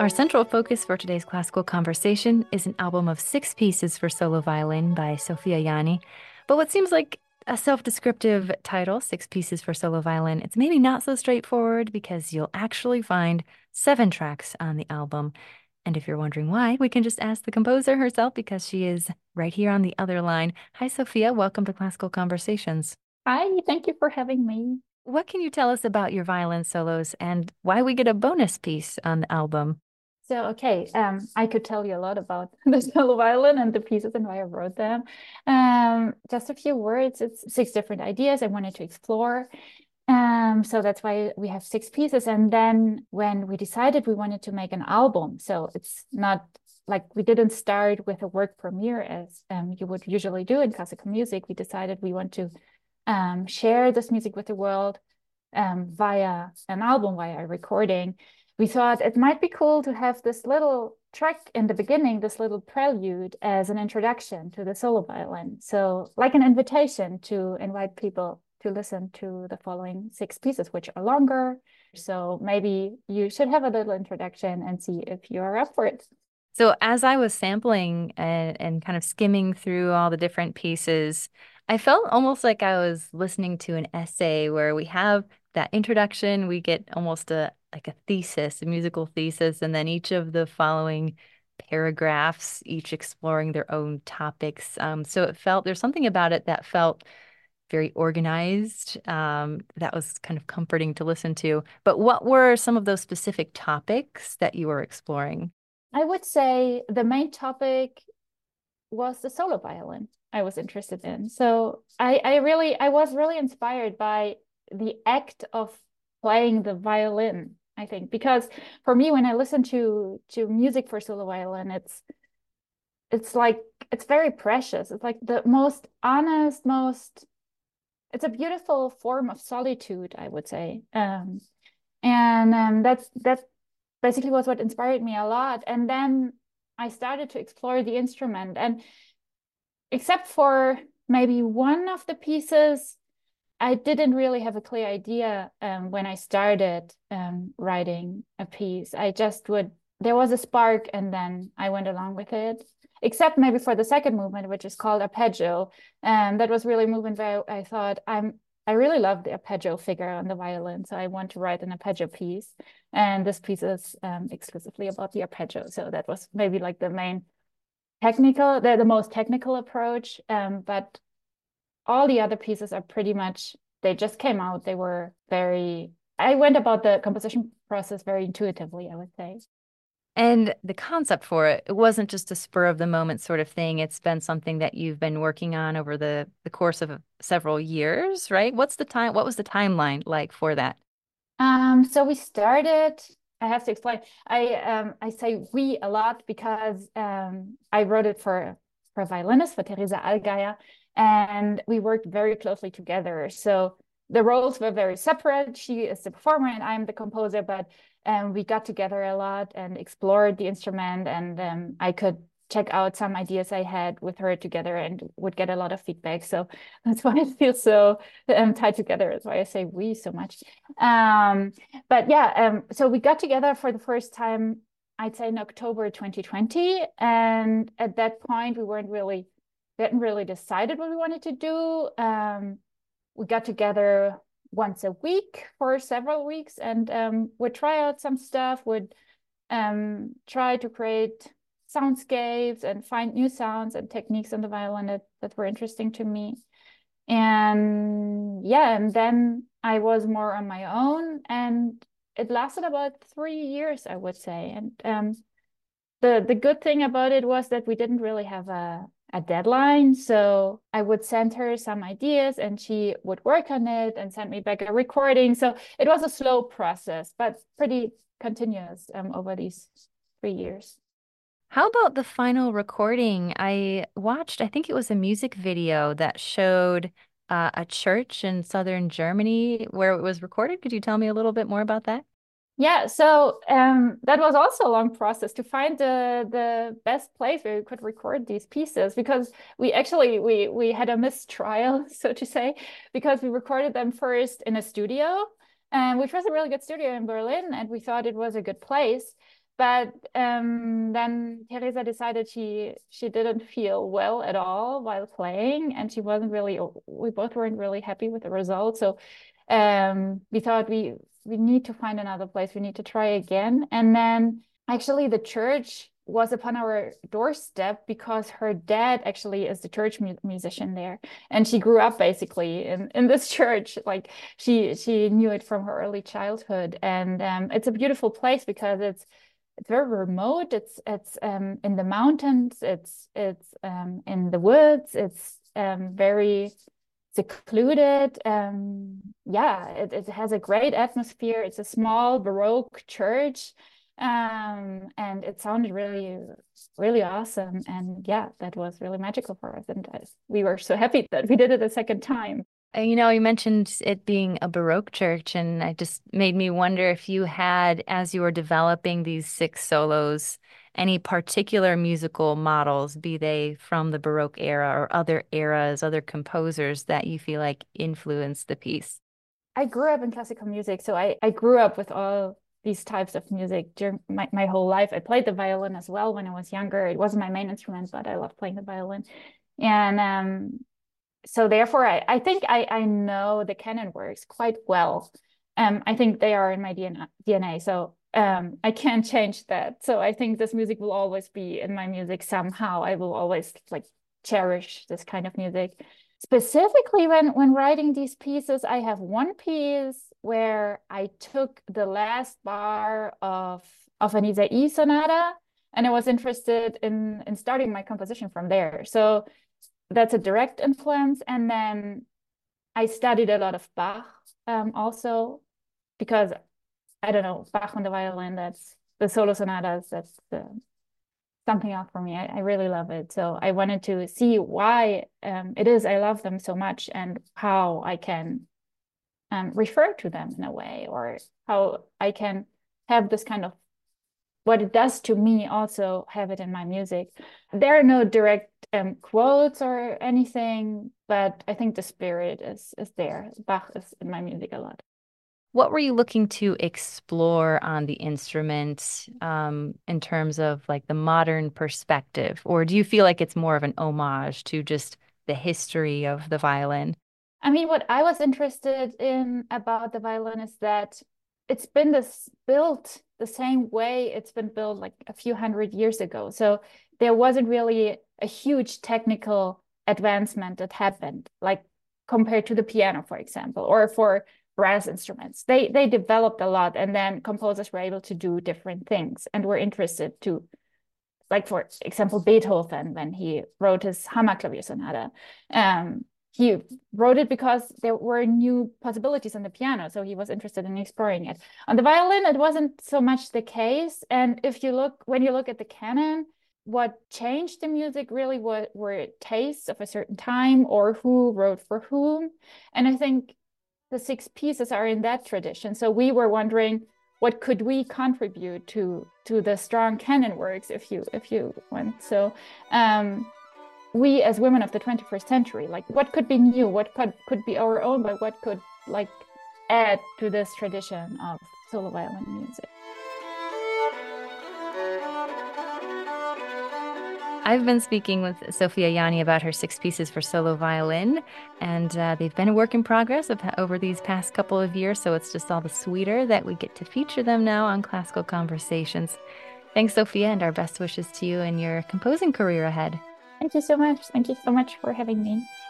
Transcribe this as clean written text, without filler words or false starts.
Our central focus for today's classical conversation is an album of 6 pieces for solo violin by Sofia Jani. But what seems like a self-descriptive title, 6 pieces for solo violin, it's maybe not so straightforward because you'll actually find 7 tracks on the album. And if you're wondering why, we can just ask the composer herself because she is right here on the other line. Hi, Sophia. Welcome to Classical Conversations. Hi, thank you for having me. What can you tell us about your violin solos and why we get a bonus piece on the album? I could tell you a lot about the solo violin and the pieces and why I wrote them. Just a few words. It's 6 different ideas I wanted to explore. So that's why we have 6 pieces. And then when we decided we wanted to make an album, so it's not like we didn't start with a work premiere as you would usually do in classical music. We decided we want to share this music with the world via an album, via a recording. We thought it might be cool to have this little track in the beginning, this little prelude as an introduction to the solo violin. So like an invitation to invite people to listen to the following 6 pieces, which are longer. So maybe you should have a little introduction and see if you're up for it. So as I was sampling and kind of skimming through all the different pieces, I felt almost like I was listening to an essay where we have that introduction, we get almost a like a thesis, a musical thesis, and then each of the following paragraphs, each exploring their own topics. So it felt there's something about it that felt very organized. That was kind of comforting to listen to. But what were some of those specific topics that you were exploring? I would say the main topic was the solo violin I was interested in. So I was really inspired by the act of playing the violin, I think, because for me, when I listen to music for solo violin, it's like it's very precious. It's like the most honest, most it's a beautiful form of solitude, I would say. And that's basically was what inspired me a lot. And then I started to explore the instrument. And except for maybe one of the pieces, I didn't really have a clear idea when I started writing a piece. I just would, there was a spark and then I went along with it. Except maybe for the second movement, which is called arpeggio. And that was really a movement where I thought, I really love the arpeggio figure on the violin. So I want to write an arpeggio piece. And this piece is exclusively about the arpeggio. So that was maybe like the main technical, the most technical approach. But all the other pieces are pretty much, they just came out. They were very, I went about the composition process very intuitively, I would say. And the concept for it, it wasn't just a spur of the moment sort of thing. It's been something that you've been working on over the course of several years, right? What was the timeline like for that? So we started, I have to explain. I say we a lot because I wrote it for a violinist, for Teresa Allgeier, and we worked very closely together. So the roles were very separate. She is the performer and I'm the composer, but we got together a lot and explored the instrument, and I could check out some ideas I had with her together and would get a lot of feedback. So that's why it feels so tied together. That's why I say we so much. Um, but yeah, so we got together for the first time, I'd say in October 2020. And at that point, we hadn't really decided what we wanted to do. We got together once a week for several weeks and would try out some stuff, would try to create soundscapes and find new sounds and techniques on the violin that were interesting to me. And yeah, and then I was more on my own, and it lasted about 3 years, I would say. And the good thing about it was that we didn't really have a deadline. So I would send her some ideas and she would work on it and send me back a recording. So it was a slow process, but pretty continuous over these 3 years. How about the final recording? I watched, I think it was a music video that showed a church in southern Germany where it was recorded. Could you tell me a little bit more about that? Yeah, so that was also a long process to find the best place where we could record these pieces, because we had a mistrial, so to say, because we recorded them first in a studio, and which was a really good studio in Berlin, and we thought it was a good place. But then Teresa decided she didn't feel well at all while playing, and she wasn't really. We both weren't really happy with the result. So we thought we need to find another place. We need to try again. And then actually the church was upon our doorstep because her dad actually is the church musician there, and she grew up basically in this church. Like she knew it from her early childhood, and it's a beautiful place because it's very remote. It's in the mountains. It's in the woods. It's very secluded. Yeah, it has a great atmosphere. It's a small Baroque church. And it sounded really, really awesome. And yeah, that was really magical for us. And we were so happy that we did it a second time. You mentioned it being a Baroque church, and it just made me wonder if you had, as you were developing these six solos, any particular musical models, be they from the Baroque era or other eras, other composers that you feel like influenced the piece. I grew up in classical music, so I grew up with all these types of music during my whole life. I played the violin as well when I was younger. It wasn't my main instrument, but I loved playing the violin. And so therefore I think I know the canon works quite well. I think they are in my DNA. So I can't change that. So I think this music will always be in my music somehow. I will always like cherish this kind of music. Specifically when writing these pieces, I have one piece where I took the last bar of an Isai sonata, and I was interested in starting my composition from there. So that's a direct influence. And then I studied a lot of Bach also because I don't know, Bach on the violin, that's the solo sonatas, that's something else for me. I really love it. So I wanted to see why it is I love them so much and how I can refer to them in a way, or how I can have this kind of what it does to me also have it in my music. There are no direct quotes or anything, but I think the spirit is there. Bach is in my music a lot. What were you looking to explore on the instrument, in terms of like the modern perspective? Or do you feel like it's more of an homage to just the history of the violin? I mean, what I was interested in about the violin is that it's been this built the same way it's been built like a few hundred years ago. So there wasn't really a huge technical advancement that happened, like compared to the piano, for example, or for brass instruments. They developed a lot, and then composers were able to do different things and were interested to, like for example, Beethoven when he wrote his Hammerklavier Sonata. He wrote it because there were new possibilities on the piano, so he was interested in exploring it. On the violin, it wasn't so much the case. And when you look at the canon, what changed the music really were tastes of a certain time or who wrote for whom. And I think the six pieces are in that tradition. So we were wondering, what could we contribute to the strong canon works, if you want. So we as women of the 21st century, like what could be new, what could be our own, but what could like add to this tradition of solo violin music. I've been speaking with Sophia Jani about her six pieces for solo violin, and they've been a work in progress over these past couple of years, so it's just all the sweeter that we get to feature them now on Classical Conversations. Thanks, Sophia, and our best wishes to you in your composing career ahead. Thank you so much. Thank you so much for having me.